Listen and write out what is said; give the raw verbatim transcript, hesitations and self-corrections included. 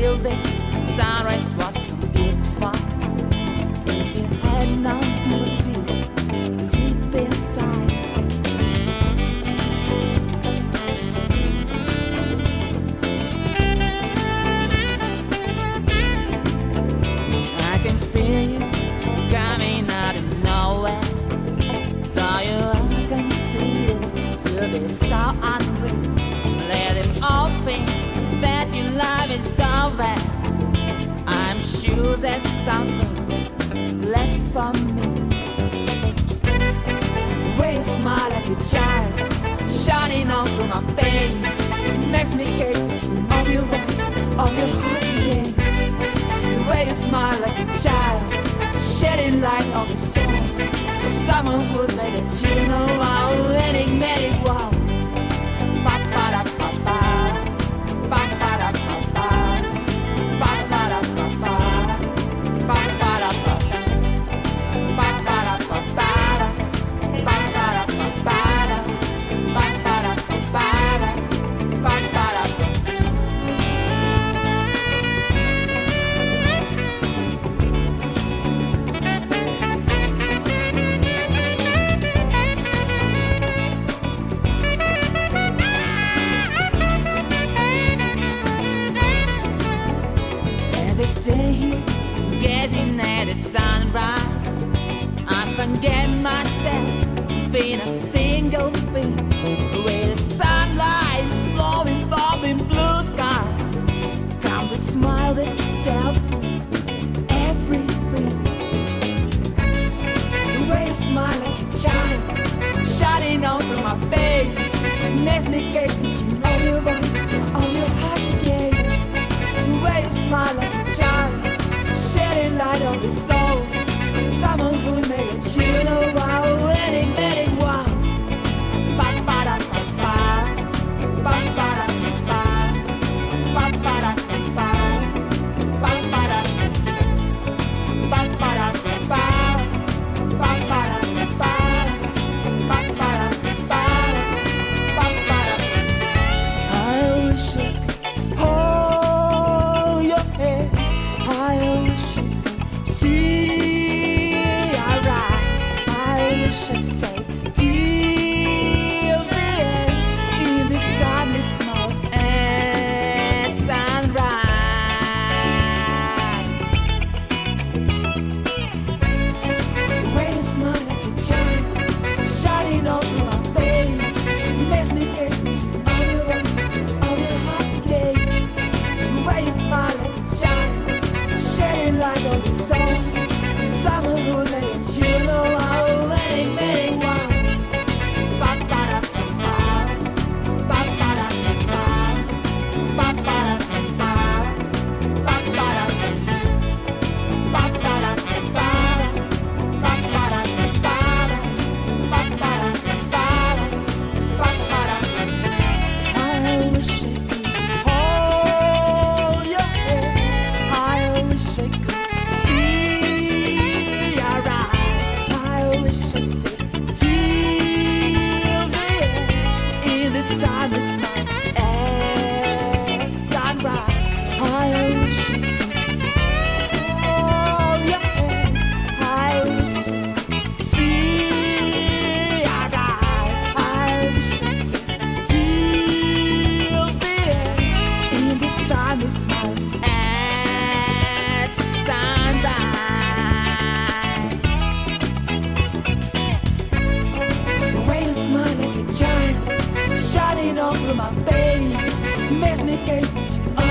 feel the sunrise was so beautiful. If you had no beauty deep inside, I can feel you coming out of nowhere. Though you are conceited to be so unreal, let him all think that your life is over. I'm sure there's something left for me. The way you smile like a child, shining on through my pain, it makes me gaze of your voice, of your heart again. The way you smile like a child, shedding light on the soul of someone who made it. You know how any many wow. Ba ba da ba ba, ba ba da ba ba, ba ba da ba ba, ba ba da ba ba, ba ba da ba ba, ba ba da ba ba, ba ba da ba ba, ba ba da. I stay here, gazing at the sunrise, I forget myself in a single thing. With the sunlight flowing from the blue skies, come the smile that tells me everything. The way you smile like a child, shining on through my pain, makes me gaze into your voice, on your heart again. The way you smile like a child, shedding light on the soul, someone who made it. You know how, wedding, wedding, wow. Ba ba da ba ba, ba ba da ba ba, ba ba da ba ba, ba ba da ba ba da ba ba, ba ba da ba ba, ba ba da ba ba, ba ba da. I wish I could hold your hand. I wish I could see your eyes. I wish I stayed till the end in this timeless smoke and sunrise. The way you smile like a child, shining over my pain, makes me gaze on your eyes, on your heart again. The way you smile like a child, shedding light on the soul, someone who made it. You know how, wedding, wedding, wow. Ba ba da ba ba, ba ba da ba ba, ba ba da ba ba, ba ba da ba ba, ba ba da ba ba, ba ba da ba ba, ba ba da ba ba, ba ba da. I wish I could hold your hand. I wish I could see your eyes. I wish I stayed till the end in this timeless night and sunrise. I wish I could hold your hand. I wish I could see your eyes. I wish I stayed till the end in this timeless night and sunrise. The way you smile like a child, shining over my pain, makes me gaze at you.